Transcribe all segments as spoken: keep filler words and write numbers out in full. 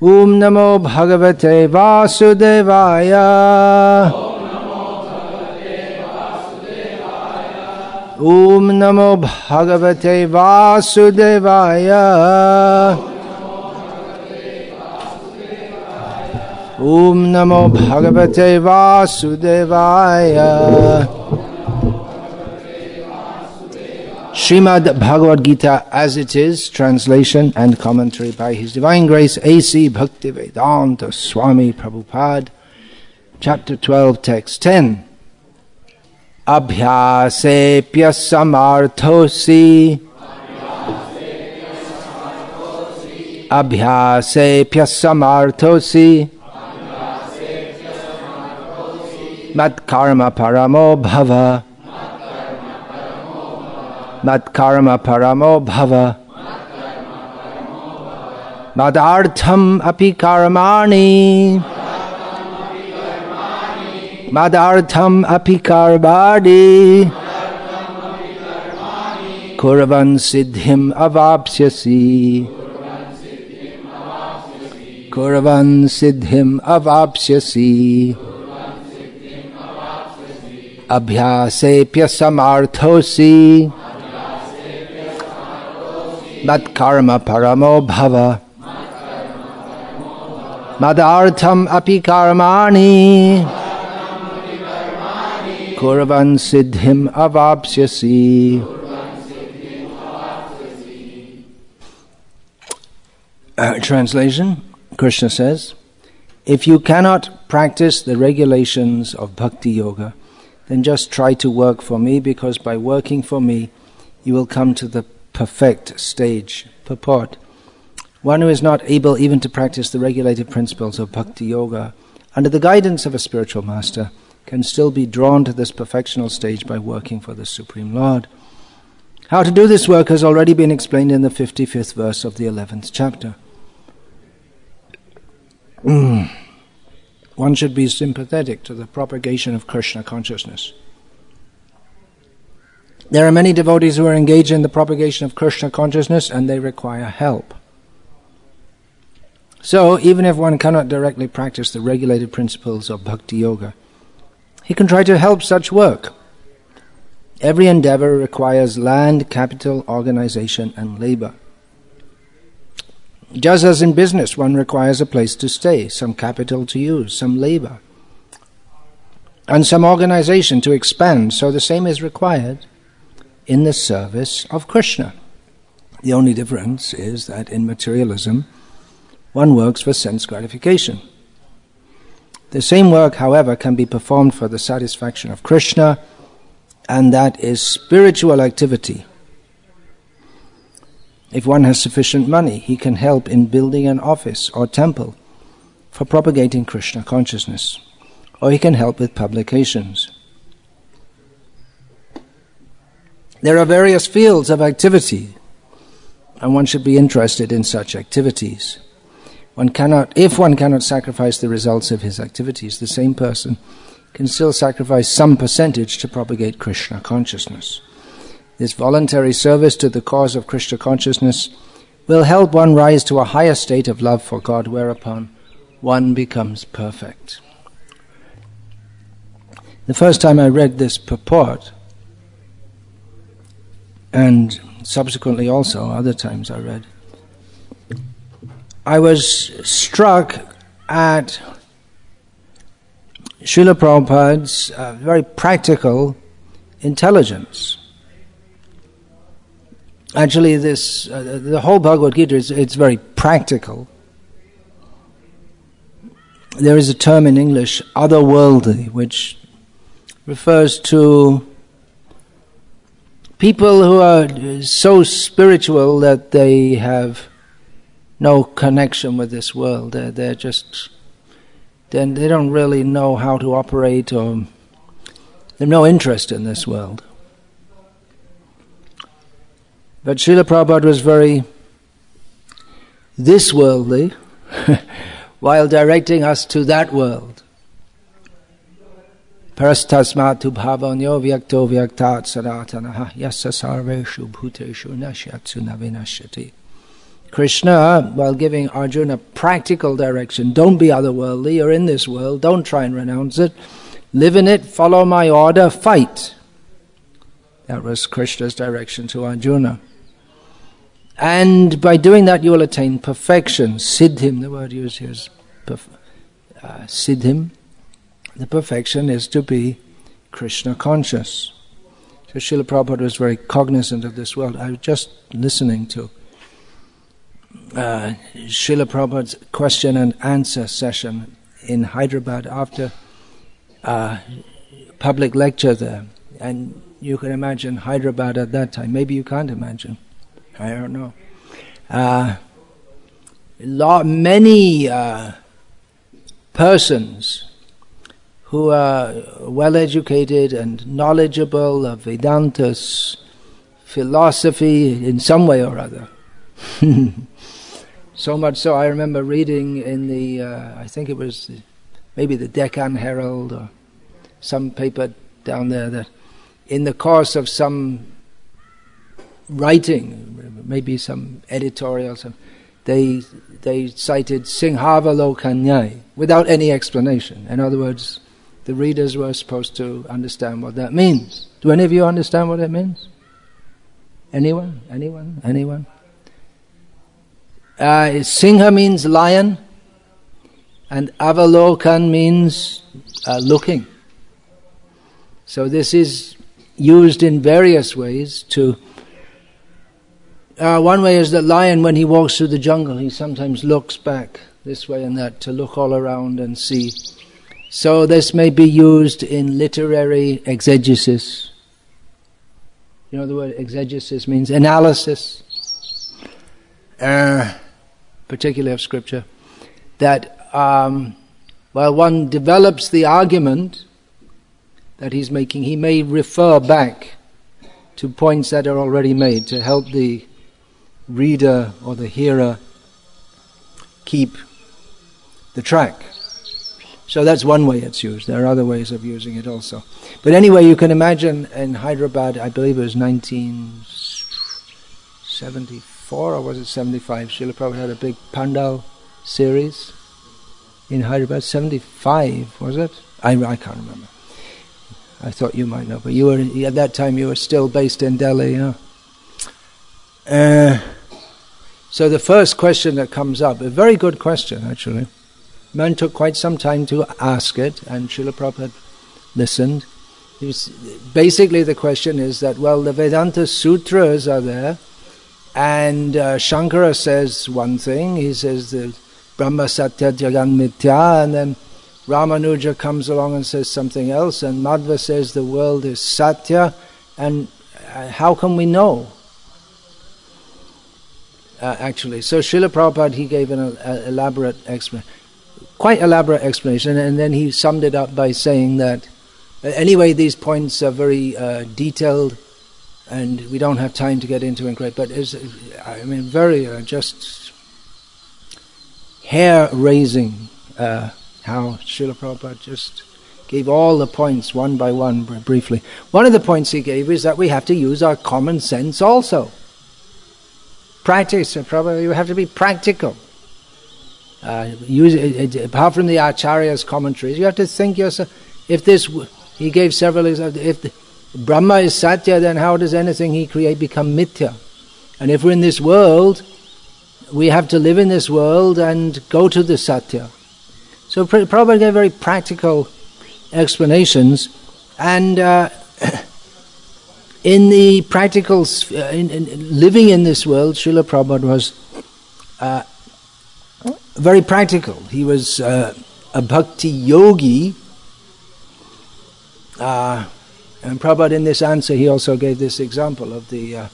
Om Namo Bhagavate Vasudevaya. Om Namo Bhagavate Vasudevaya. Om Namo Bhagavate Vasudevaya. Srimad Bhagavad Gita as it is, translation and commentary by His Divine Grace A C Bhaktivedanta Swami Prabhupada, Chapter twelve, Text ten. Abhyasepya samarthosi Abhyasepya samarthosi Mat karma paramo bhava Mat karma paramo bhava Madartham api karmani Madartham api karmani Kuravan siddhim avapsyasi Kuravan siddhim avapsyasi Abhyasepya samarthosi Mat karma paramo bhava Madartham api karmani Kuravan siddhim avapsyasi. Uh, translation, Krishna says, if you cannot practice the regulations of Bhakti Yoga, then just try to work for me, because by working for me, you will come to the perfect stage. Purport. One who is not able even to practice the regulated principles of Bhakti Yoga, under the guidance of a spiritual master, can still be drawn to this perfectional stage by working for the Supreme Lord. How to do this work has already been explained in the fifty-fifth verse of the eleventh chapter. Mm. One should be sympathetic to the propagation of Krishna consciousness. There are many devotees who are engaged in the propagation of Krishna consciousness, and they require help. So, even if one cannot directly practice the regulated principles of Bhakti Yoga, he can try to help such work. Every endeavor requires land, capital, organization, and labor. Just as in business, one requires a place to stay, some capital to use, some labor, and some organization to expand, so the same is required in the service of Krishna. The only difference is that in materialism, one works for sense gratification. The same work, however, can be performed for the satisfaction of Krishna, and that is spiritual activity. If one has sufficient money, he can help in building an office or temple for propagating Krishna consciousness, or he can help with publications. There are various fields of activity, and one should be interested in such activities. One cannot, if one cannot sacrifice the results of his activities, the same person can still sacrifice some percentage to propagate Krishna consciousness. This voluntary service to the cause of Krishna consciousness will help one rise to a higher state of love for God, whereupon one becomes perfect. The first time I read this purport, and subsequently also other times I read, I was struck at Srila Prabhupada's uh, very practical intelligence. Actually, this uh, the whole Bhagavad Gita is it's very practical. There is a term in English, otherworldly, which refers to people who are so spiritual that they have no connection with this world. They're, they're just, then they don't really know how to operate, or they have no interest in this world. But Srila Prabhupada was very this worldly while directing us to that world. Parastasmatu bhavanyo vyakto vyaktat sadatanaha yassa sarveshu bhuteshu nashyatsu navinashyati. Krishna, while giving Arjuna practical direction, don't be otherworldly, you're in this world, don't try and renounce it, live in it, follow my order, fight. That was Krishna's direction to Arjuna. And by doing that you will attain perfection. Siddhim, the word used here is perf- uh, Siddhim. The perfection is to be Krishna conscious. So Srila Prabhupada was very cognizant of this world. I was just listening to uh, Srila Prabhupada's question and answer session in Hyderabad after uh, public lecture there. And you can imagine Hyderabad at that time. Maybe you can't imagine. I don't know. Uh, lot, many uh, persons who are well educated and knowledgeable of Vedanta's philosophy in some way or other. So much so, I remember reading in the, uh, I think it was the, maybe the Deccan Herald or some paper down there, that in the course of some writing, maybe some editorial, some, they they cited Singhavalokanyai without any explanation. In other words, the readers were supposed to understand what that means. Do any of you understand what that means? Anyone? Anyone? Anyone? Uh, Singha means lion, and Avalokan means uh, looking. So this is used in various ways to... Uh, one way is that lion, when he walks through the jungle, he sometimes looks back this way and that to look all around and see. So this may be used in literary exegesis. You know the word exegesis means analysis, uh, particularly of scripture. That um, while one develops the argument that he's making, he may refer back to points that are already made to help the reader or the hearer keep the track. So that's one way it's used. There are other ways of using it also. But anyway, you can imagine in Hyderabad, I believe it was nineteen seventy-four or was it seventy-five, Srila Prabhupada had a big Pandal series in Hyderabad. seventy-five, was it? I, I can't remember. I thought you might know, but you were at that time you were still based in Delhi, you know. Uh, so the first question that comes up, a very good question actually. Man took quite some time to ask it, and Srila Prabhupada listened. It was, basically the question is that, well, the Vedanta Sutras are there, and uh, Shankara says one thing, he says the Brahma Satya Jagan Mithya, and then Ramanuja comes along and says something else, and Madhva says the world is Satya, and uh, how can we know? Uh, actually, so Srila Prabhupada, he gave an uh, elaborate explanation. Quite elaborate explanation, and then he summed it up by saying that uh, anyway, these points are very uh, detailed, and we don't have time to get into it great, but it's, I mean, very uh, just hair-raising uh, how Srila Prabhupada just gave all the points one by one br- briefly. One of the points he gave is that we have to use our common sense also. Practice, Prabhupada, you have to be practical. Uh, use it, it, apart from the Acharya's commentaries, you have to think yourself. If this, he gave several examples. If the, Brahma is Satya, then how does anything he create become Mithya? And if we're in this world, we have to live in this world and go to the Satya. So Prabhupada gave very practical explanations, and uh, in the practical, uh, in, in living in this world, Srila Prabhupada was Uh, very practical. He was uh, a bhakti yogi, uh, and Prabhupada in this answer he also gave this example of the uh,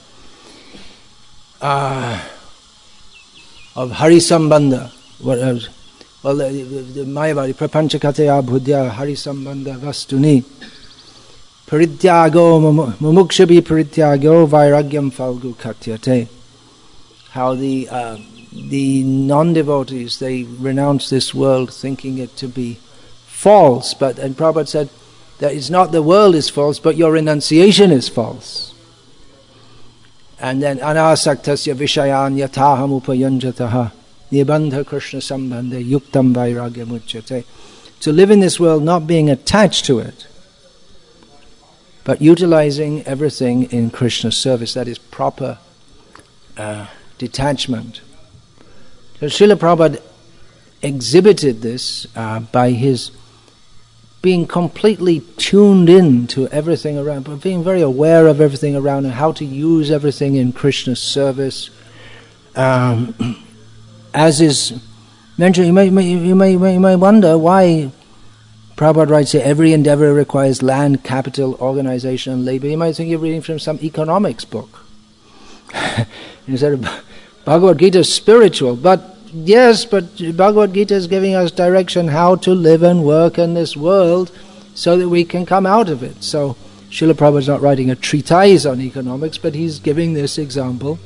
uh, of Hari Sambandha. What else? Well, the, the, the Mayavadi Prapanchakataya Bhudya Hari Sambandha Vastuni Parityago Mumukshabi Parityago Vairagyam Falgu Katyate. How the uh, the non-devotees, they renounce this world thinking it to be false, but and Prabhupada said that it's not the world is false, but your renunciation is false. And then anasaktasya vishayan yataham upayanjataha nibandha krishna sambandhe yuktam vairagyam uchyate. To live in this world not being attached to it, but utilizing everything in Krishna's service. That is proper uh, detachment. So Srila Prabhupada exhibited this uh, by his being completely tuned in to everything around, but being very aware of everything around and how to use everything in Krishna's service. Um, as is mentioned, you may, you, may, you, may, you may wonder why Prabhupada writes that every endeavor requires land, capital, organization, and labor. You might think you're reading from some economics book. Instead of Bhagavad Gita is spiritual, but yes, but Bhagavad Gita is giving us direction how to live and work in this world so that we can come out of it. So Srila Prabhupada is not writing a treatise on economics, but he's giving this example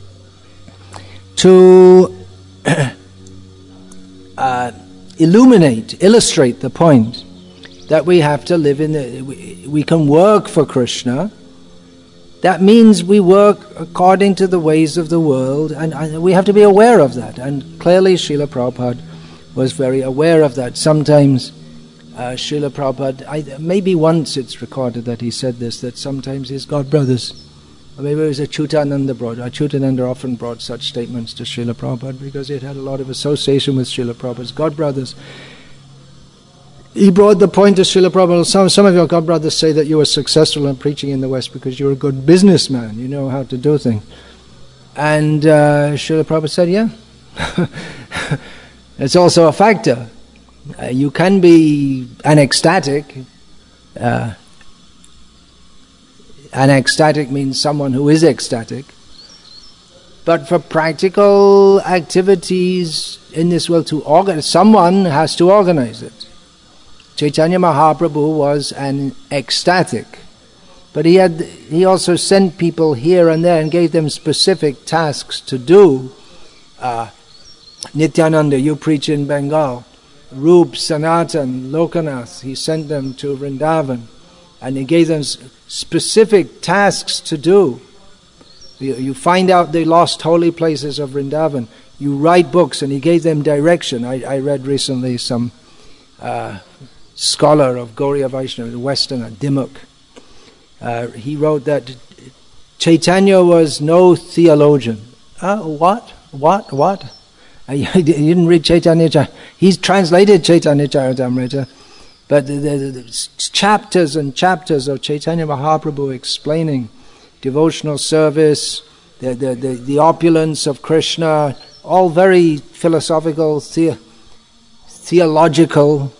to uh, illuminate, illustrate the point that we have to live in the, we, we can work for Krishna. That means we work according to the ways of the world, and, and we have to be aware of that. And clearly Srila Prabhupada was very aware of that. Sometimes uh, Srila Prabhupada, I, maybe once it's recorded that he said this, that sometimes his godbrothers, or maybe it was Achyutananda brought, Achyutananda often brought such statements to Srila Prabhupada because he had had a lot of association with Srila Prabhupada's godbrothers. He brought the point to Srila Prabhupada. Some, some of your godbrothers say that you were successful in preaching in the West because you're a good businessman. You know how to do things. And uh, Srila Prabhupada said, yeah. It's also a factor. Uh, you can be an ecstatic. Uh, an ecstatic means someone who is ecstatic. But for practical activities in this world, to organize, someone has to organize it. Chaitanya Mahaprabhu was an ecstatic, but he had he also sent people here and there and gave them specific tasks to do. Uh, Nityananda, you preach in Bengal. Rup, Sanatan, Lokanath, he sent them to Vrindavan, and he gave them specific tasks to do. You, you find out the lost holy places of Vrindavan. You write books, and he gave them direction. I, I read recently some uh, scholar of Gauriya Vaishnava, the Westerner, Dimuk. Uh, he wrote that Chaitanya was no theologian. Uh, what? What? What? Uh, you didn't read Chaitanya Charitamrita. He's translated Chaitanya Charitamrita, but the, the, the chapters and chapters of Chaitanya Mahaprabhu explaining devotional service, the, the, the, the opulence of Krishna, all very philosophical, the, theological.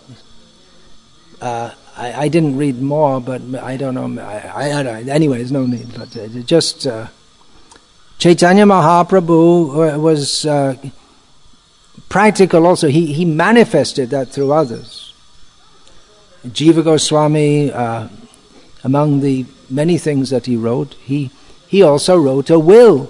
Uh, I, I didn't read more, but I don't know. I, I, I anyway, there's no need. But uh, just uh, Chaitanya Mahaprabhu was uh, practical. Also, he he manifested that through others. Jiva Goswami, uh, among the many things that he wrote, he he also wrote a will.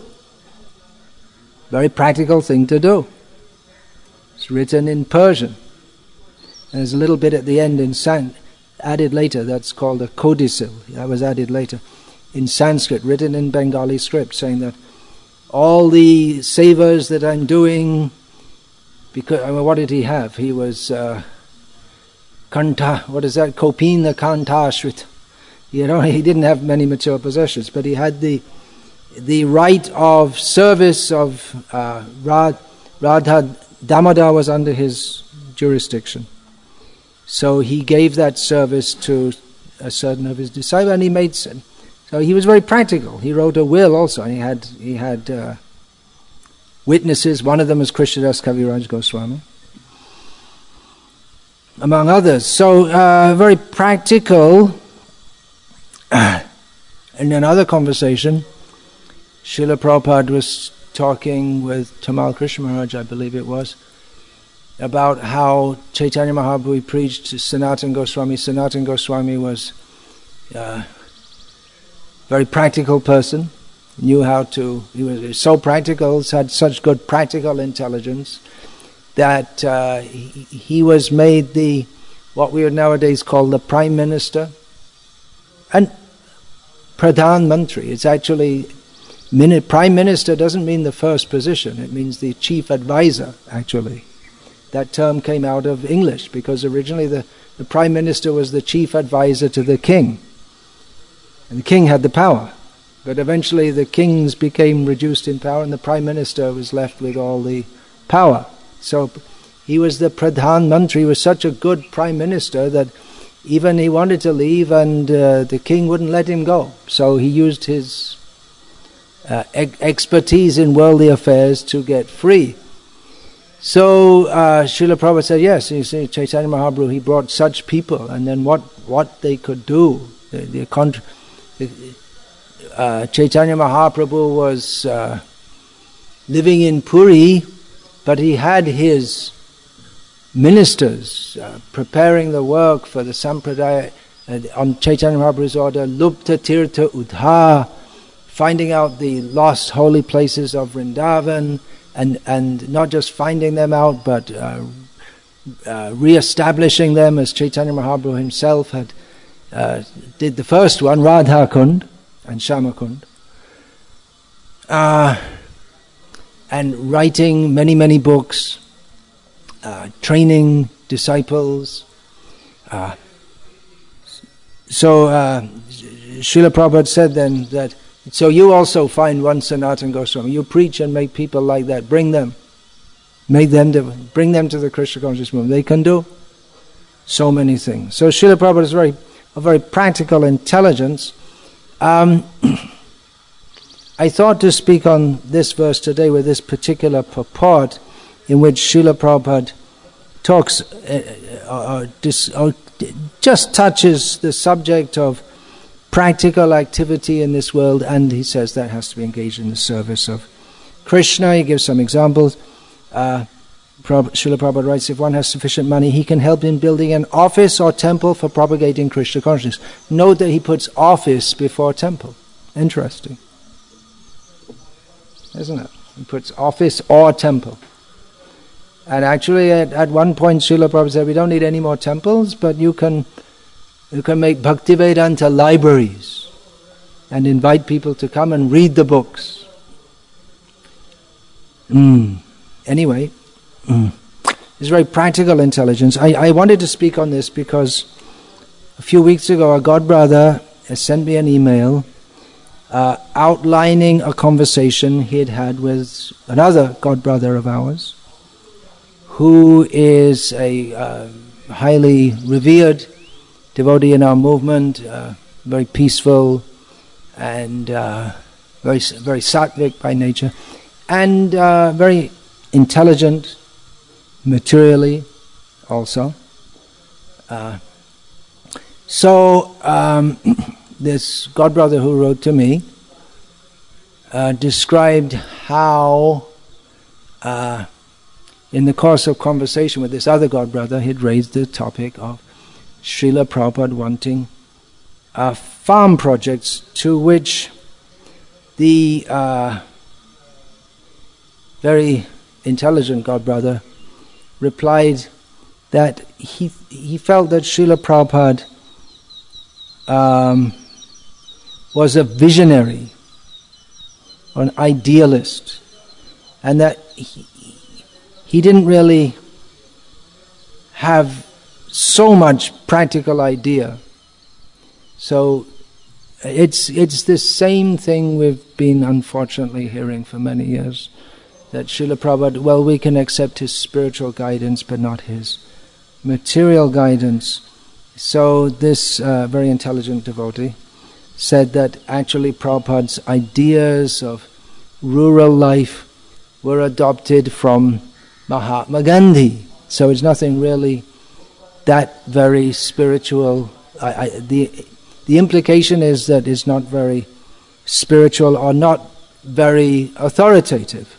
Very practical thing to do. It's written in Persian. And there's a little bit at the end in San, added later, that's called a codicil. That was added later in Sanskrit, written in Bengali script, saying that all the sevas that I'm doing, because I mean, what did he have? He was uh, kanta, what is that? Kopina kanta shrit. You know, he didn't have many material possessions, but he had the the right of service of uh, Radha. Radha Damodar was under his jurisdiction. So he gave that service to a certain of his disciples, and he made so he was very practical. He wrote a will also, and he had he had uh, witnesses. One of them was Krishnadas Kaviraj Goswami, among others. So uh, very practical. In another conversation, Srila Prabhupada was talking with Tamal Krishna Maharaj, I believe it was, about how Chaitanya Mahaprabhu preached to Sanatana Goswami. Sanatana Goswami was a very practical person, knew how to, he was so practical, had such good practical intelligence, that uh, he, he was made the, what we would nowadays call the Prime Minister, and Pradhan Mantri. It's actually Min- Prime Minister doesn't mean the first position, it means the chief advisor, actually. That term came out of English, because originally the, the Prime Minister was the chief advisor to the king. And the king had the power. But eventually the kings became reduced in power, and the Prime Minister was left with all the power. So he was the Pradhan Mantri, he was such a good Prime Minister that even he wanted to leave and uh, the king wouldn't let him go. So he used his uh, e- expertise in worldly affairs to get free. So uh, Srila Prabhupada said, yes, you see, Chaitanya Mahaprabhu, he brought such people, and then what, what they could do. The, the, contra- the uh, Chaitanya Mahaprabhu was uh, living in Puri, but he had his ministers uh, preparing the work for the Sampradaya uh, on Chaitanya Mahaprabhu's order, Lupta Tirtha Udha, finding out the lost holy places of Vrindavan, and, and not just finding them out, but uh, uh, re-establishing them, as Chaitanya Mahaprabhu himself had uh, did the first one, Radha Kund and Shama Kund. Uh, and writing many, many books, Uh, training disciples. Uh, so uh, Srila Prabhupada said then that, so you also find one Sanatana Goswami, you preach and make people like that, bring them, make them to, bring them to the Krishna conscious movement. They can do so many things. So Srila Prabhupada is very, a very practical intelligence. Um, I thought to speak on this verse today with this particular purport, in which Srila Prabhupada talks, uh, uh, dis, uh, just touches the subject of practical activity in this world, and he says that has to be engaged in the service of Krishna. He gives some examples. Uh, Prabhupada, Srila Prabhupada writes, if one has sufficient money, he can help in building an office or temple for propagating Krishna consciousness. Note that he puts office before temple. Interesting. Isn't it? He puts office or temple. And actually, at, at one point, Srila Prabhupada said, we don't need any more temples, but you can you can make Bhaktivedanta libraries and invite people to come and read the books. Mm. Anyway, mm. It's very practical intelligence. I, I wanted to speak on this because a few weeks ago, a godbrother has sent me an email uh, outlining a conversation he had had with another godbrother of ours, who is a uh, highly revered devotee in our movement, uh, very peaceful and uh, very very sattvic by nature, and uh, very intelligent materially also. Uh, so um, this godbrother who wrote to me uh, described how uh, in the course of conversation with this other godbrother, he'd raised the topic of Srila Prabhupada wanting uh, farm projects, to which the uh, very intelligent godbrother replied that he he felt that Srila Prabhupada um, was a visionary, or an idealist, and that he, he didn't really have so much practical idea. So it's it's the same thing we've been unfortunately hearing for many years, that Srila Prabhupada, well, we can accept his spiritual guidance but not his material guidance. So this uh, very intelligent devotee said that actually Prabhupada's ideas of rural life were adopted from Mahatma Gandhi. So it's nothing really that very spiritual. I, I, the the implication is that it's not very spiritual or not very authoritative.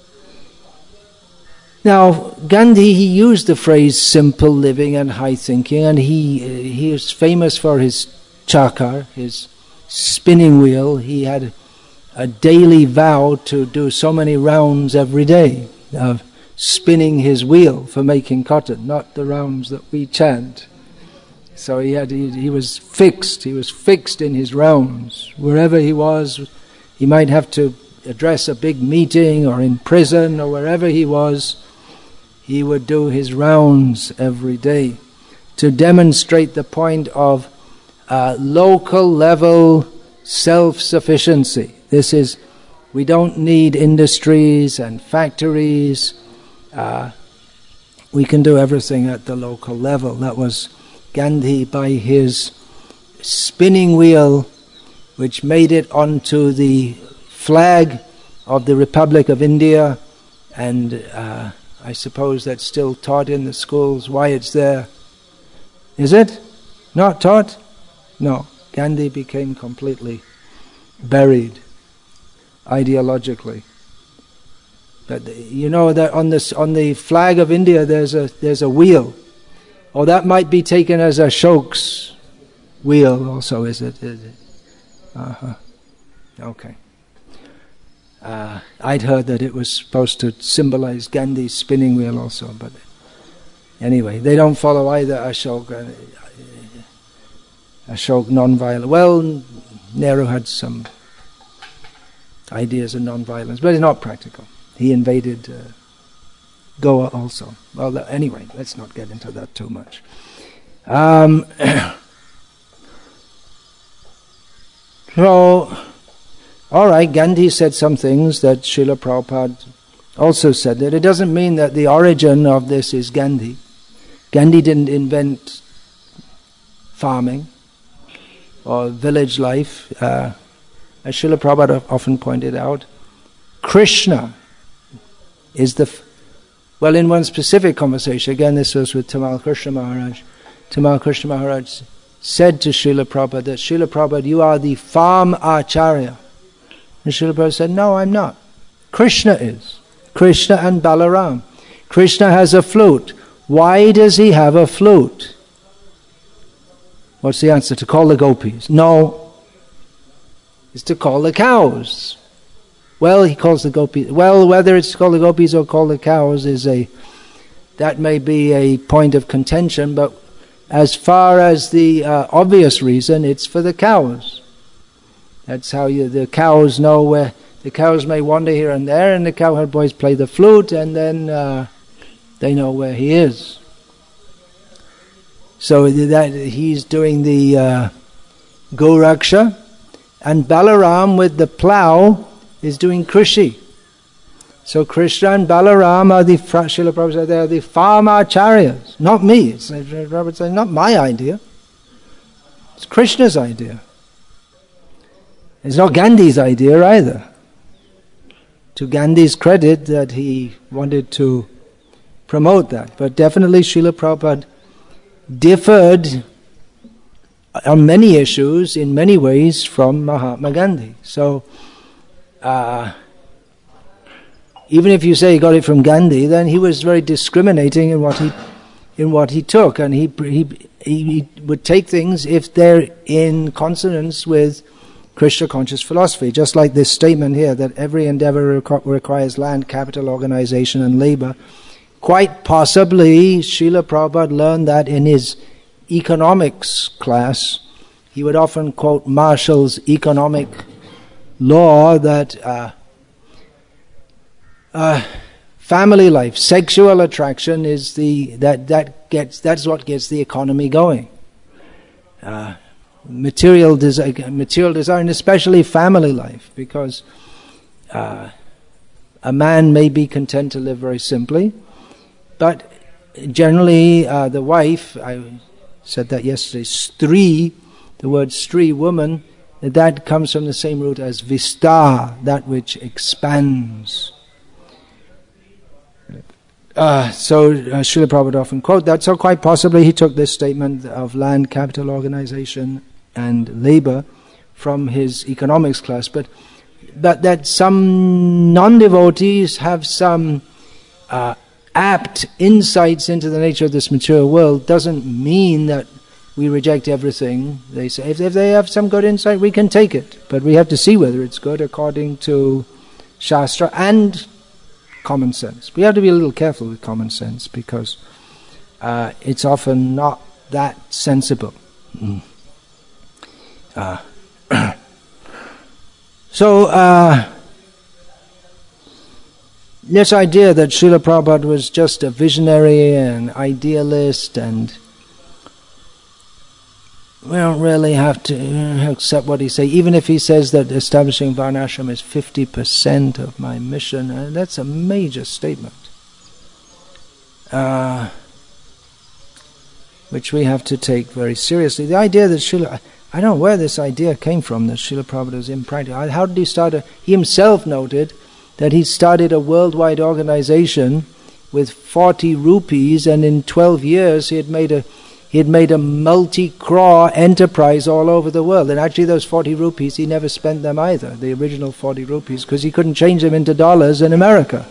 Now, Gandhi, he used the phrase simple living and high thinking, and he he is famous for his chakar, his spinning wheel. He had a daily vow to do so many rounds every day of spinning his wheel for making cotton, not the rounds that we chant. So he had he, he was fixed, he was fixed in his rounds. Wherever he was, he might have to address a big meeting or in prison or wherever he was, he would do his rounds every day to demonstrate the point of uh, local level self-sufficiency. This is, we don't need industries and factories. Uh, we can do everything at the local level. That was Gandhi by his spinning wheel, which made it onto the flag of the Republic of India, and uh, I suppose that's still taught in the schools why it's there. Is it? Not taught? No. Gandhi became completely buried ideologically. But you know that on this on the flag of India there's a there's a wheel. Oh, that might be taken as Ashok's wheel also, is it? Is it? Uh-huh. Okay. Uh, I'd heard that it was supposed to symbolize Gandhi's spinning wheel also, but anyway, they don't follow either Ashok. Uh, Ashok non-violent. Well, Nehru had some ideas of non-violence, but it's not practical. He invaded uh, Goa also. Well, th- anyway, let's not get into that too much. Um, so, all right, Gandhi said some things that Srila Prabhupada also said. That it doesn't mean that the origin of this is Gandhi. Gandhi didn't invent farming or village life. Uh, as Srila Prabhupada often pointed out, Krishna is the... F- well, in one specific conversation, again this was with Tamal Krishna Maharaj, Tamal Krishna Maharaj said to Srila Prabhupada that, Srila Prabhupada, you are the farm acharya. And Srila Prabhupada said, no, I'm not. Krishna is. Krishna and Balaram. Krishna has a flute. Why does he have a flute? What's the answer? To call the gopis? No. It's to call the cows. Well, he calls the gopis. Well, whether it's to call the gopis or call the cows is a... that may be a point of contention, but as far as the uh, obvious reason, it's for the cows. That's how you, the cows know where... The cows may wander here and there, and the cowherd boys play the flute, and then uh, they know where he is. So that he's doing the uh, Goraksha, and Balaram with the plow is doing Krishi. So Krishna and Balaram are the, Srila Prabhupada said, they are the farm acharyas, not me. It's, Prabhupada said, not my idea. It's Krishna's idea. It's not Gandhi's idea either. To Gandhi's credit that he wanted to promote that. But definitely Srila Prabhupada differed on many issues, in many ways, from Mahatma Gandhi. So, uh, even if you say he got it from Gandhi, then he was very discriminating in what he in what he took, and he he he would take things if they're in consonance with Krishna conscious philosophy. Just like this statement here that every endeavor requ- requires land, capital, organization, and labor. Quite possibly, Srila Prabhupada learned that in his economics class. He would often quote Marshall's economic law that uh, uh, family life, sexual attraction is the that that gets that's what gets the economy going. Uh, material desire, material desire, and especially family life, because uh, a man may be content to live very simply, but generally uh, the wife, I said that yesterday, stri, the word stri, woman, that comes from the same root as vistar, that which expands. Uh, so uh, Srila Prabhupada often quote that, so quite possibly he took this statement of land, capital, organization, and labor from his economics class, but but that some non-devotees have some uh, apt insights into the nature of this material world doesn't mean that we reject everything. They say if, if they have some good insight, we can take it, but we have to see whether it's good according to Shastra and common sense. We have to be a little careful with common sense because uh, it's often not that sensible. Mm. Uh, so, uh, this idea that Srila Prabhupada was just a visionary and idealist, and we don't really have to accept what he says. Even if he says that establishing Varnashram is fifty percent of my mission, uh, that's a major statement. Uh, which we have to take very seriously. The idea that Srila... I don't know where this idea came from, that Srila Prabhupada was impractical. How did he start a... He himself noted that he started a worldwide organization with forty rupees, and in twelve years he had made a he had made a multi-crore enterprise all over the world. And actually those forty rupees, he never spent them either, the original forty rupees, because he couldn't change them into dollars in America.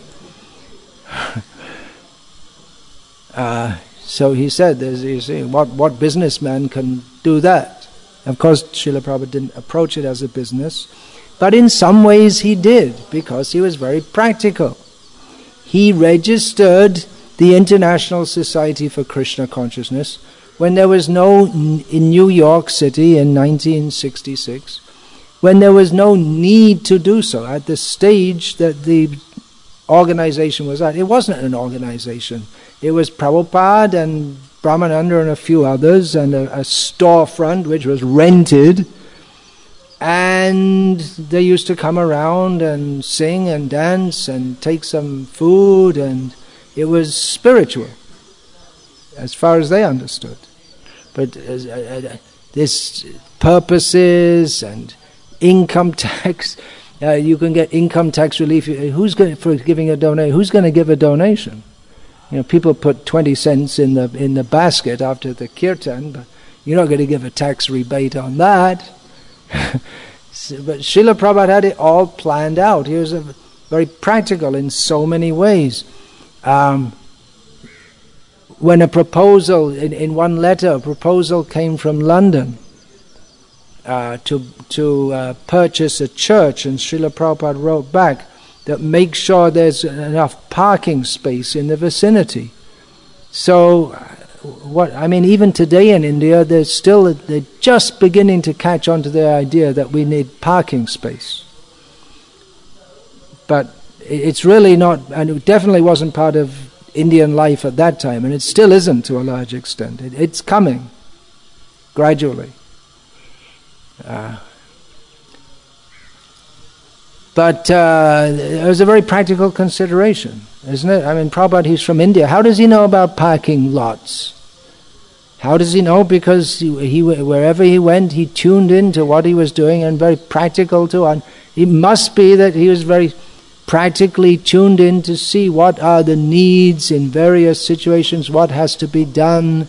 uh, so he said, you see, what, what businessman can do that? Of course, Srila Prabhupada didn't approach it as a business, but in some ways he did, because he was very practical. He registered the International Society for Krishna Consciousness when there was no, in New York City in nineteen sixty-six, when there was no need to do so, at the stage that the organization was at. It wasn't an organization. It was Prabhupada and Brahmananda and a few others, and a, a storefront which was rented, and they used to come around and sing and dance and take some food, and it was spiritual as far as they understood. But uh, uh, this purposes and income tax, uh, you can get income tax relief. Who's going for giving a donation? Who's going to give a donation? You know, people put twenty cents in the in the basket after the kirtan, but you're not going to give a tax rebate on that. But Srila Prabhupada had it all planned out. He was a, very practical in so many ways. Um, when a proposal, in, in one letter, a proposal came from London uh, to, to uh, purchase a church, and Srila Prabhupada wrote back that make sure there's enough parking space in the vicinity. So, what I mean, even today in India, they're still they're just beginning to catch on to the idea that we need parking space. But it's really not, and it definitely wasn't part of Indian life at that time, and it still isn't to a large extent. It, it's coming gradually. Uh, But uh, it was a very practical consideration, isn't it? I mean, Prabhupada, he's from India. How does he know about parking lots? How does he know? Because he, he wherever he went, he tuned into what he was doing, and very practical too. And it must be that he was very practically tuned in to see what are the needs in various situations, what has to be done.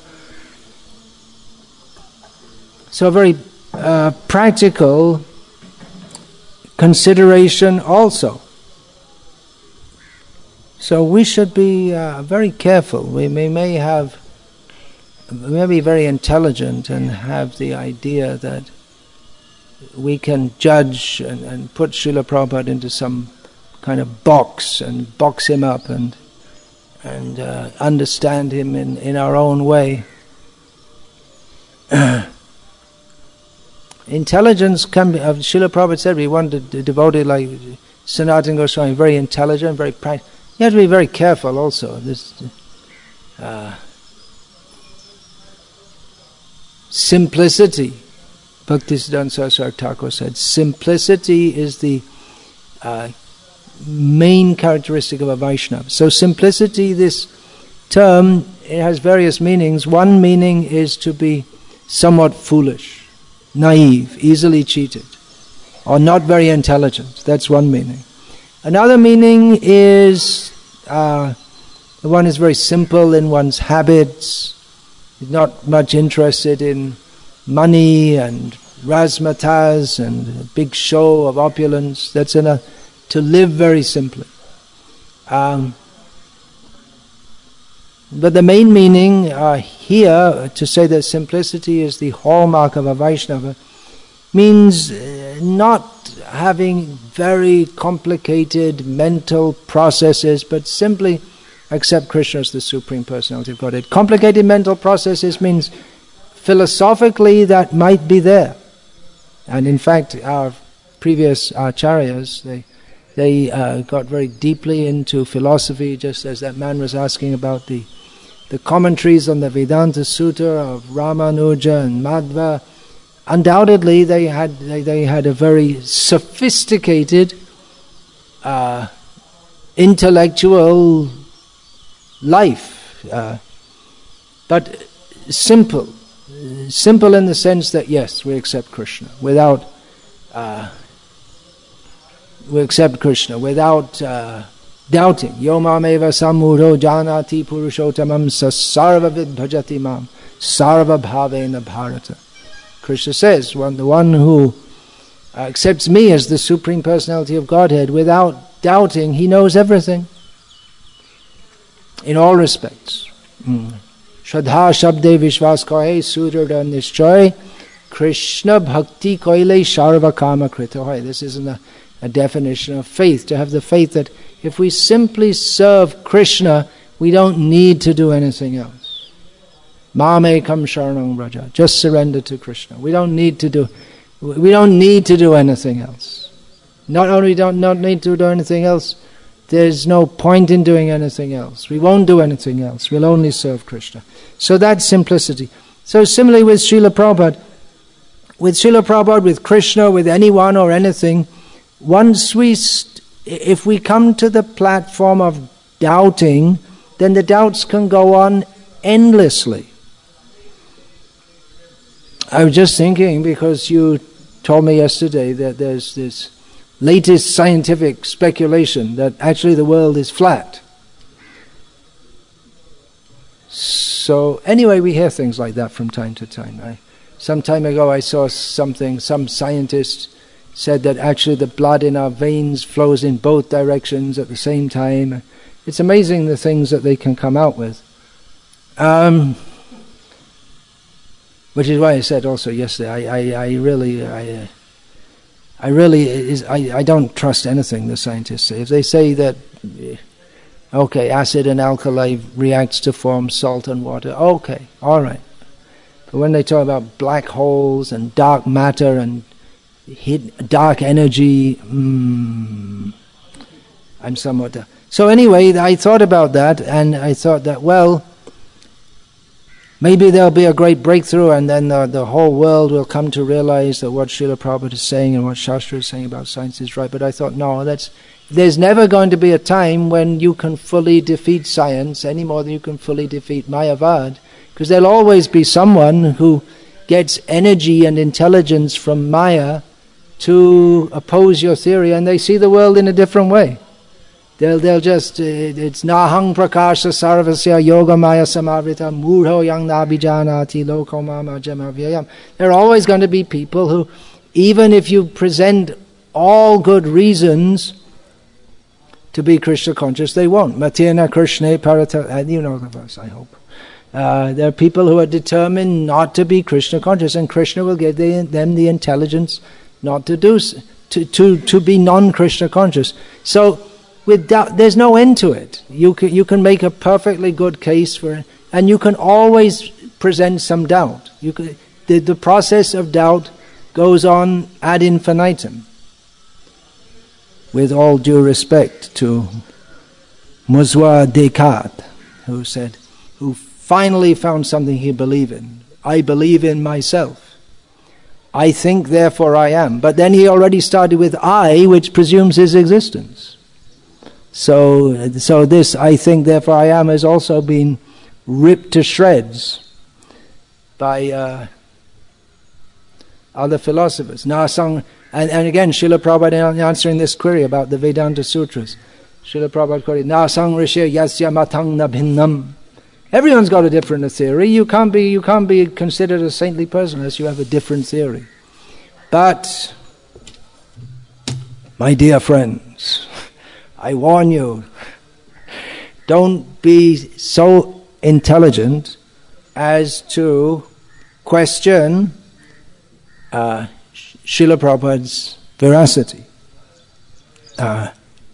So very uh, practical consideration also. So we should be uh, very careful. We may, may have, we may be very intelligent and have the idea that we can judge and, and put Srila Prabhupada into some kind of box and box him up and and uh, understand him in, in our own way. Intelligence can be, uh, Srila Prabhupada said, we want a devotee like Sanatana Goswami, very intelligent, very practical. You have to be very careful also. This uh, simplicity, Bhaktisiddhanta Saraswati Thakur said, simplicity is the uh, main characteristic of a Vaishnava. So simplicity, this term, it has various meanings. One meaning is to be somewhat foolish, naive, easily cheated, or not very intelligent. That's one meaning. Another meaning is uh, one is very simple in one's habits, not much interested in money and razzmatazz and a big show of opulence. That's enough to live very simply. Um, But the main meaning uh, here, to say that simplicity is the hallmark of a Vaishnava, means uh, not having very complicated mental processes, but simply accept Krishna as the Supreme Personality of Godhead. Complicated mental processes means philosophically that might be there. And in fact, our previous acharyas, they They uh, got very deeply into philosophy, just as that man was asking about the the commentaries on the Vedanta Sutta of Ramanuja and Madhva. Undoubtedly, they had they, they had a very sophisticated, uh, intellectual life, uh, but simple, simple in the sense that yes, we accept Krishna without. Uh, We accept Krishna without uh, doubting. Yo mameva samuro janati purushottamam sasarva vidbhajati mam sarva bhavena bharata. Krishna says, one, the one who uh, accepts me as the Supreme Personality of Godhead without doubting, he knows everything. In all respects. Shraddha shabde vishwas kahe surada nishchay Krishna bhakti koile sarva kama krita hoy. This isn't a A definition of faith, to have the faith that if we simply serve Krishna, we don't need to do anything else. Mamekam sharanam vraja. Just surrender to Krishna. We don't need to do we don't need to do anything else. Not only don't not need to do anything else, there's no point in doing anything else. We won't do anything else. We'll only serve Krishna. So that's simplicity. So similarly with Srila Prabhupada, with Srila Prabhupada, with Krishna, with anyone or anything, once we, st- if we come to the platform of doubting, then the doubts can go on endlessly. I was just thinking, because you told me yesterday that there's this latest scientific speculation that actually the world is flat. So anyway, we hear things like that from time to time. I, some time ago I saw something, some scientist said that actually the blood in our veins flows in both directions at the same time. It's amazing the things that they can come out with. Um, which is why I said also yesterday, I, I, I really, I, uh, I really, is, I, I don't trust anything the scientists say. If they say that, okay, acid and alkali reacts to form salt and water, okay, all right. But when they talk about black holes and dark matter and hid, dark energy, mm, I'm somewhat... Uh, so anyway, I thought about that, and I thought that, well, maybe there'll be a great breakthrough, and then the, the whole world will come to realize that what Srila Prabhupada is saying and what Shastra is saying about science is right. But I thought, no, that's... There's never going to be a time when you can fully defeat science any more than you can fully defeat Mayavad, because there'll always be someone who gets energy and intelligence from Maya to oppose your theory, and they see the world in a different way. They'll they'll just, uh, it's nahang prakasha sarvasya yoga maya samavrita murho yang nabijanati loko mama jamavyayam. There are always going to be people who, even if you present all good reasons to be Krishna conscious, they won't. Matena Krishna parata, and you know the verse, I hope. Uh, there are people who are determined not to be Krishna conscious, and Krishna will give the, them the intelligence not to do, to to to be non-Krishna conscious. So, with doubt, there's no end to it. You can you can make a perfectly good case for it, and you can always present some doubt. You can, the the process of doubt goes on ad infinitum. With all due respect to Moswa Descartes, who said, who finally found something he believed in. I believe in myself. I think, therefore I am. But then he already started with I, which presumes his existence. So, so this I think, therefore I am has also been ripped to shreds by uh, other philosophers. Nasang, and, and again, Srila Prabhupada answering this query about the Vedanta Sutras. Srila Prabhupada query, Nasang Rishya Yasya Matang Nabhinnam. Everyone's got a different theory. You can't be you can't be considered a saintly person unless you have a different theory. But, my dear friends, I warn you, don't be so intelligent as to question uh, Srila Prabhupada's veracity. Uh,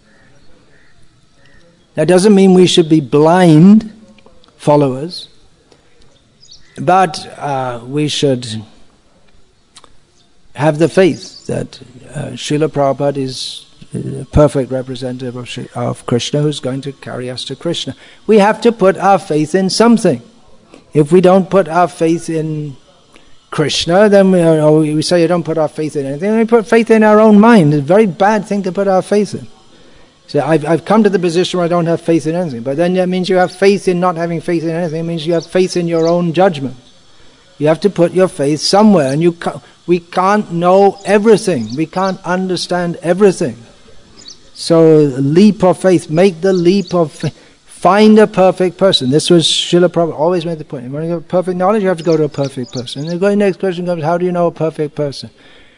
that doesn't mean we should be blind followers, but uh, we should have the faith that uh, Srila Prabhupada is a perfect representative of, Shri, of Krishna who's going to carry us to Krishna. We have to put our faith in something. If we don't put our faith in Krishna, then we, or we say you don't put our faith in anything, we put faith in our own mind. It's a very bad thing to put our faith in. So I've, I've come to the position where I don't have faith in anything, but then that means you have faith in not having faith in anything. It means you have faith in your own judgment. You have to put your faith somewhere, and you ca- we can't know everything. We can't understand everything. So leap of faith, make the leap of faith. Find a perfect person. This was Srila Prabhupada always made the point. When you have perfect knowledge, you have to go to a perfect person. And the next question comes, how do you know a perfect person?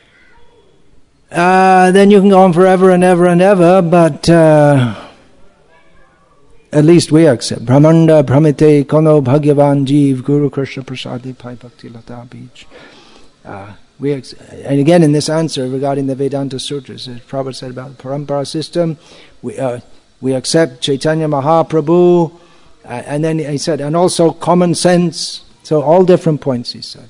Uh, then you can go on forever and ever and ever, but uh, at least we accept. Brahmanda Brahmite Kono Bhagyavan Jeev Guru Krishna Prasadi Pai Bhakti Lata Beach. Uh, we ex- and again in this answer regarding the Vedanta Sutras, as Prabhupada said about the Parampara system, we uh, we accept Chaitanya Mahaprabhu, uh, and then he said, and also common sense. So all different points he said.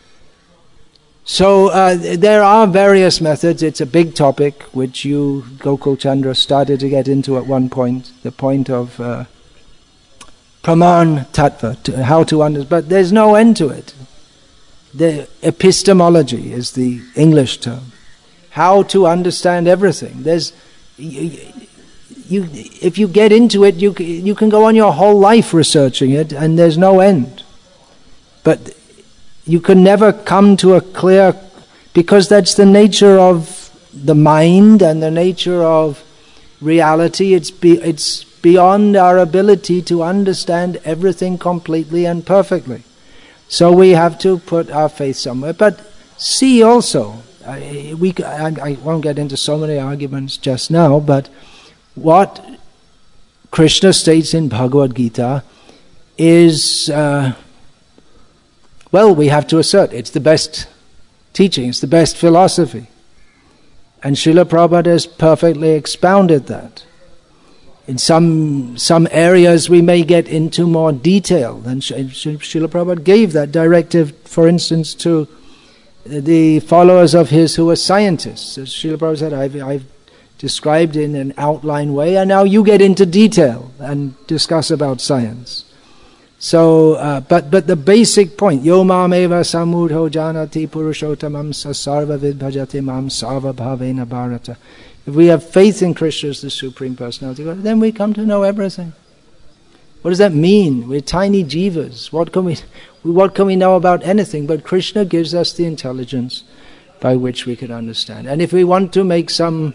So uh, there are various methods. It's a big topic which you, Gokul Chandra, started to get into at one point. The point of uh, Praman Tattva, to, how to understand. But there's no end to it. The epistemology is the English term. How to understand everything. There's... You, You, if you get into it, you you can go on your whole life researching it, and there's no end. But you can never come to a clear, because that's the nature of the mind and the nature of reality. It's be, it's beyond our ability to understand everything completely and perfectly. So we have to put our faith somewhere. But see also, I, we I, I won't get into so many arguments just now, but what Krishna states in Bhagavad Gita is, uh, well, we have to assert, it's the best teaching, it's the best philosophy. And Srila Prabhupada has perfectly expounded that. In some some areas we may get into more detail, and Srila Prabhupada gave that directive, for instance, to the followers of his who were scientists. As Srila Prabhupada said, I've, I've described in an outline way, and now you get into detail and discuss about science. So, uh, but but the basic point, Yo mam eva samudho janati purushotamam sasarva vidbhajati mam sarva bhavena bharata. If we have faith in Krishna as the Supreme Personality of God, then we come to know everything. What does that mean? We're tiny jivas. What can we, what can we know about anything? But Krishna gives us the intelligence by which we can understand. And if we want to make some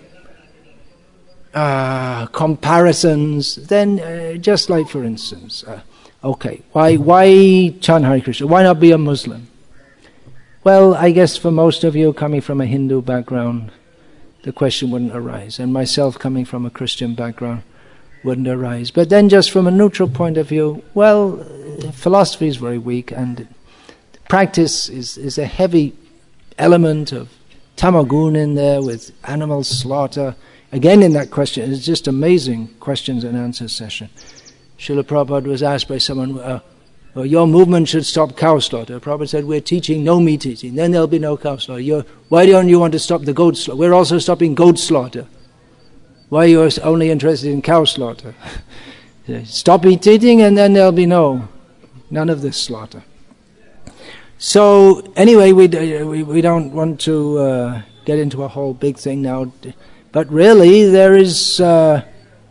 Uh, comparisons, then uh, just like for instance, uh, okay, why why chant Hare Krishna? Why not be a Muslim? Well, I guess for most of you coming from a Hindu background, the question wouldn't arise, and myself coming from a Christian background wouldn't arise. But then just from a neutral point of view, well, philosophy is very weak, and practice is, is a heavy element of tamagun in there with animal slaughter. Again, in that question, it's just amazing questions and answers session. Srila Prabhupada was asked by someone, uh, well, your movement should stop cow slaughter. Prabhupada said, we're teaching no meat eating, then there'll be no cow slaughter. You're, why don't you want to stop the goat slaughter? We're also stopping goat slaughter. Why are you only interested in cow slaughter? Stop meat eating and then there'll be no, none of this slaughter. So, anyway, we, we, we don't want to uh, get into a whole big thing now. But really, there is, uh,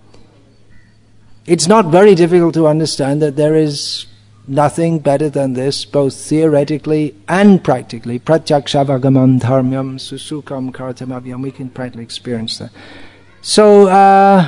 it's not very difficult to understand that there is nothing better than this, both theoretically and practically. Pratyakshavagaman dharmyam susukam kartamavyam. We can practically experience that. So, uh,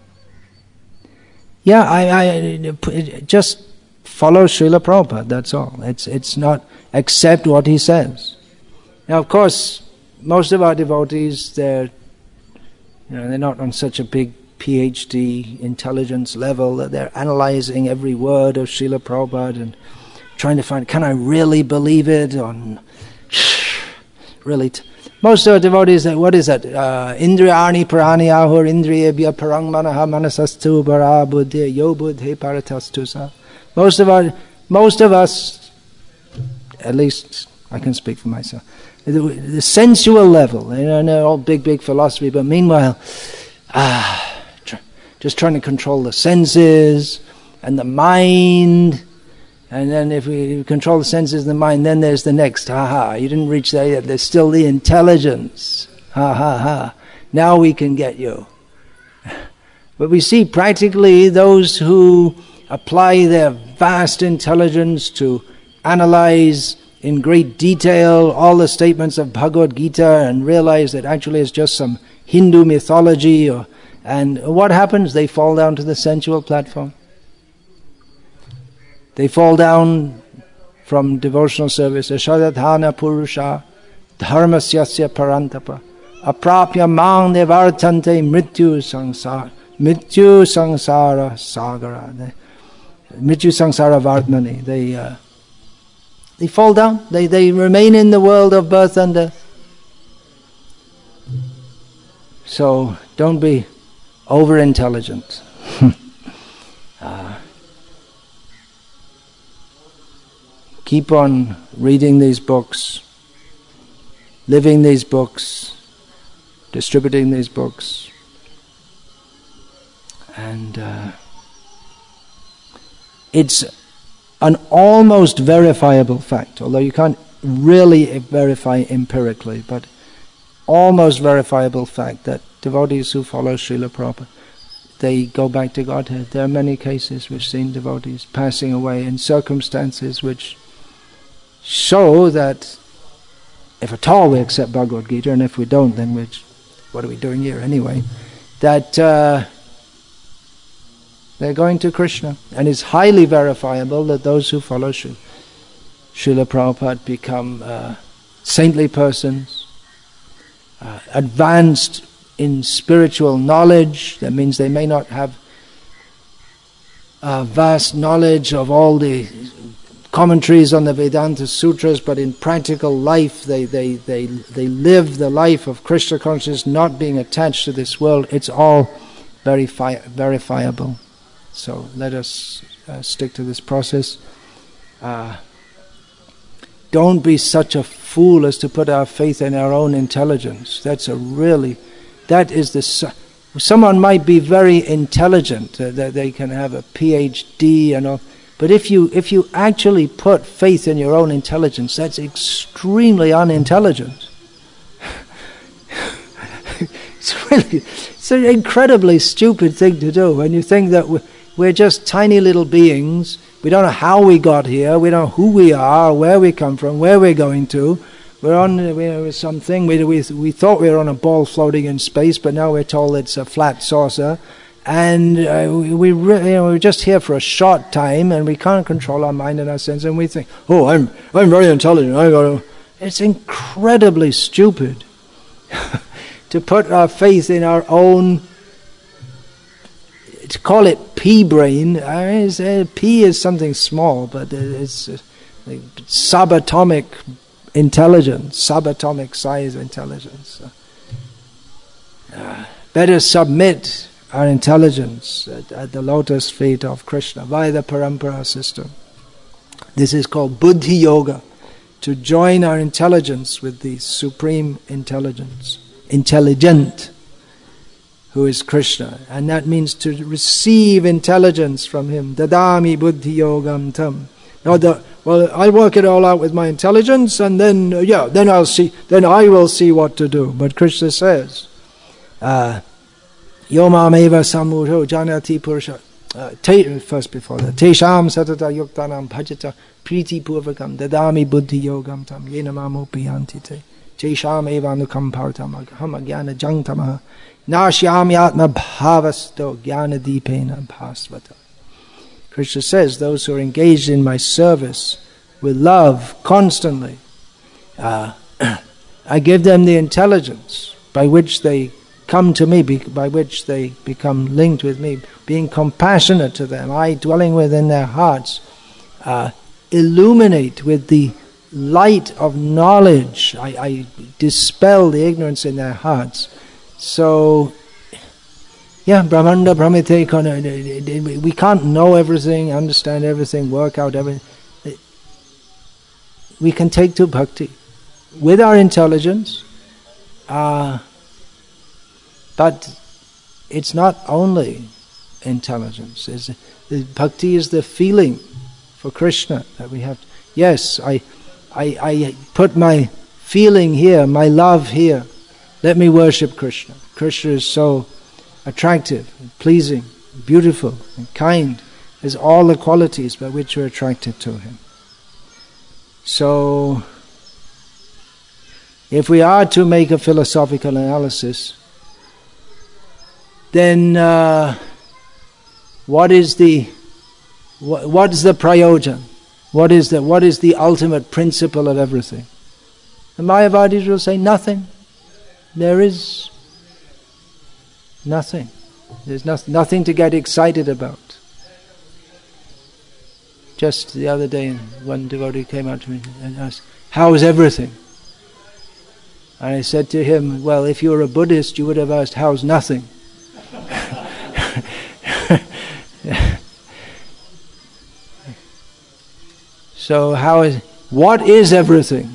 yeah, I, I just follow Srila Prabhupada, that's all. It's, it's not, accept what he says. Now, of course, most of our devotees, they're You know, they're not on such a big PhD intelligence level that they're analyzing every word of Srila Prabhupada and trying to find, can I really believe it? Or really, t- most of our devotees, what is that? Uh, Indriyani prani ahur indriyebhya parang manaha manasastu bara buddhi yo buddhi paratastu sa. Most of our, most of us, at least I can speak for myself, the, the sensual level, you know, all big, big philosophy, but meanwhile, ah, tr- just trying to control the senses and the mind. And then if we control the senses and the mind, then there's the next, ha ha, you didn't reach there yet, there's still the intelligence, ha ha ha, now we can get you. But we see practically those who apply their vast intelligence to analyze in great detail all the statements of Bhagavad Gita and realize that actually it's just some Hindu mythology, or, and what happens? They fall down to the sensual platform. They fall down from devotional service. Ashadadhana purusha dharmasyasya parantapa aprapya mang nevartante mrityu sangsara mrityu sangsara sagara mrityu sangsara vartmani. They uh, they fall down. They they remain in the world of birth and death. So don't be over intelligent. uh, Keep on reading these books, living these books, distributing these books. And uh, it's an almost verifiable fact, although you can't really verify empirically, but almost verifiable fact that devotees who follow Srila Prabhupada, they go back to Godhead. There are many cases we've seen devotees passing away in circumstances which show that if at all we accept Bhagavad Gita, and if we don't, then we're, what are we doing here anyway? That uh, they're going to Krishna. And it's highly verifiable that those who follow Srila, Srila Prabhupada become uh, saintly persons, uh, advanced in spiritual knowledge. That means they may not have uh, vast knowledge of all the commentaries on the Vedanta Sutras, but in practical life they, they, they, they live the life of Krishna consciousness, not being attached to this world. It's all verifi- verifiable. So let us uh, stick to this process. Uh, don't be such a fool as to put our faith in our own intelligence. That's a really, that is the, someone might be very intelligent, uh, that they can have a P H D and all. But if you if you actually put faith in your own intelligence, that's extremely unintelligent. It's really it's an incredibly stupid thing to do when you think that we're, we're just tiny little beings. We don't know how we got here. We don't know who we are, where we come from, where we're going to. We're on we're something. We we we thought we were on a ball floating in space, but now we're told it's a flat saucer. And uh, we, we re- you know, we're just here for a short time, and we can't control our mind and our sense, and we think, "Oh, I'm I'm very intelligent. I got to." It's incredibly stupid to put our faith in our own. To call it pea brain. I mean, it's, uh, pea is something small, but it's uh, like subatomic intelligence, subatomic size intelligence. Uh, better submit our intelligence at, at the lotus feet of Krishna via the parampara system. This is called buddhi yoga, to join our intelligence with the supreme intelligence, intelligent, who is Krishna. And that means to receive intelligence from him. Dadami buddhi yogam tam. Now the, well, I work it all out with my intelligence, and then, uh, yeah, then I'll see, then I will see what to do. But Krishna says, uh, Yomam eva samuro janati purusha. Uh, first before that. Tesham satata yuktanam bhajata priti purvakam dadami buddhi yogam tam yenamamo piyanti te. Tesham eva anukam partam aham agyana jangtamaha nashyami atma bhavasto jnana dipena bhasvata. Krishna says, those who are engaged in my service with love constantly, uh, I give them the intelligence by which they come to me, by which they become linked with me, being compassionate to them, I dwelling within their hearts, uh, illuminate with the light of knowledge, I, I dispel the ignorance in their hearts. So, yeah, Brahmanda Brahmite, we can't know everything, understand everything, work out everything. We can take to bhakti with our intelligence, uh, but it's not only intelligence. It's, the bhakti is the feeling for Krishna that we have. Yes, I, I, I put my feeling here, my love here. Let me worship Krishna. Krishna is so attractive, and pleasing, beautiful, and kind. Has all the qualities by which we're attracted to him. So, if we are to make a philosophical analysis, then uh, what is the what, what is the prayojan? What is the what is the ultimate principle of everything? The Mayavadis will say nothing. There is nothing. There's no, nothing to get excited about. Just the other day, one devotee came out to me and asked, "How is everything?" And I said to him, "Well, if you were a Buddhist, you would have asked, how's nothing?" So how is, what is everything?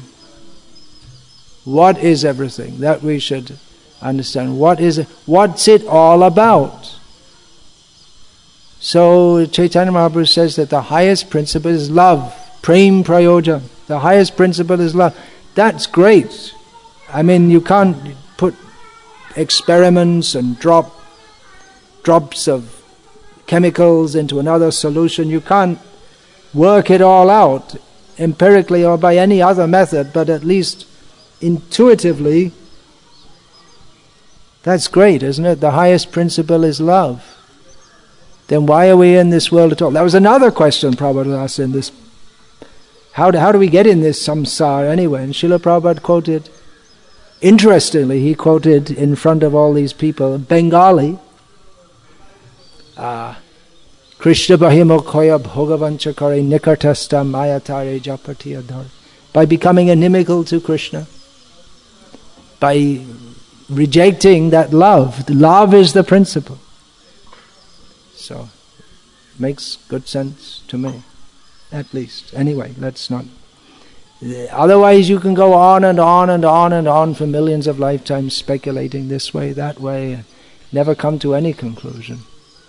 What is everything? That we should understand. What is it? What's it all about? So Chaitanya Mahaprabhu says that the highest principle is love. Prem prayoja. The highest principle is love. That's great. I mean, you can't put experiments and drop drops of chemicals into another solution. You can't work it all out empirically or by any other method, but at least intuitively, that's great, isn't it? The highest principle is love. Then why are we in this world at all? That was another question Prabhupada asked in this. How do, how do we get in this samsara anyway? And Srila Prabhupada quoted, interestingly, he quoted in front of all these people, Bengali, uh, Krishna bahimokhoya bhogavanchakare nikartasta mayatare japati adhar. By becoming inimical to Krishna, by rejecting that love. Love is the principle. So, makes good sense to me, at least. Anyway, let's not... Otherwise you can go on and on and on and on for millions of lifetimes speculating this way, that way, and never come to any conclusion.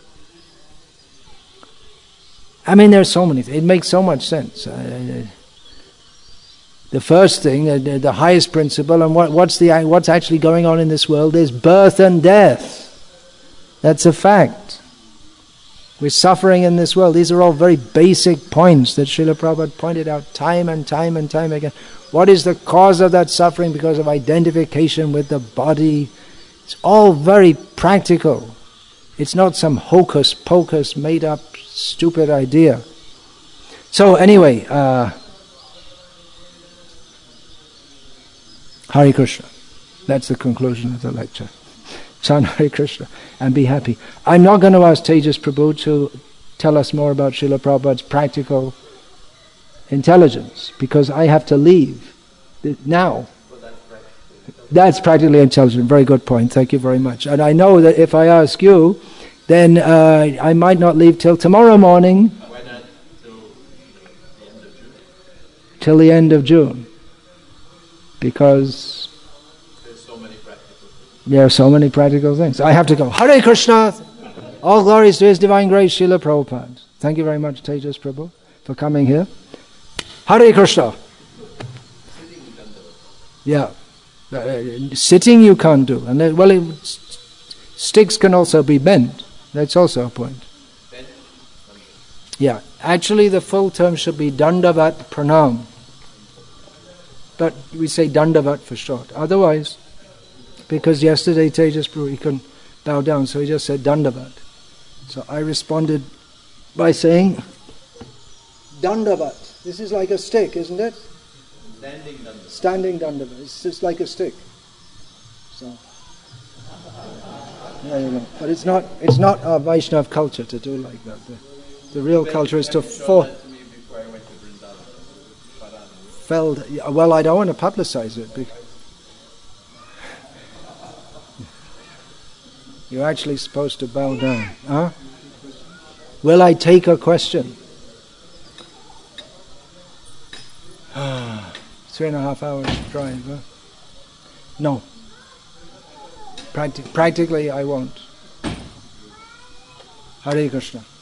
I mean, there's so many things. It makes so much sense. Uh, the first thing, uh, the, the highest principle, and what, what's the what's actually going on in this world is birth and death. That's a fact. We're suffering in this world. These are all very basic points that Srila Prabhupada pointed out time and time and time again. What is the cause of that suffering? Because of identification with the body. It's all very practical. It's not some hocus pocus made up stupid idea. So anyway, uh, Hare Krishna. That's the conclusion of the lecture. Chant Hare Krishna and be happy. I'm not going to ask Tejas Prabhu to tell us more about Srila Prabhupada's practical intelligence, because I have to leave now. That's practically intelligent. Very good point. Thank you very much. And I know that if I ask you, then uh, I might not leave till tomorrow morning. Why not Till till the end of June? the end of June. Because There's so many practical things. there are so many practical things. I have to go. Hare Krishna! All glories to His Divine Grace, Srila Prabhupada. Thank you very much, Tejas Prabhu, for coming here. Hare Krishna! Yeah. Uh, sitting you can't do. And then, well, it, sticks can also be bent. That's also a point. Then, Yeah. Actually, the full term should be Dandavat Pranam. But we say Dandavat for short. Otherwise, because yesterday Tejas Prabhu, he couldn't bow down, so he just said Dandavat. So I responded by saying Dandavat. This is like a stick, isn't it? standing Dandavat. Standing Dandavat. It's just like a stick. So there you go. But it's not it's not our Vaishnav culture to do like that. The, the real culture is to fall. That to me before I went to Vrindavan. Parana. Felled. Well, I don't want to publicize it. Because you're actually supposed to bow down. Huh? Will I take a question? Three and a half hours drive, huh? No. Practic- practically, I won't. Hare Krishna.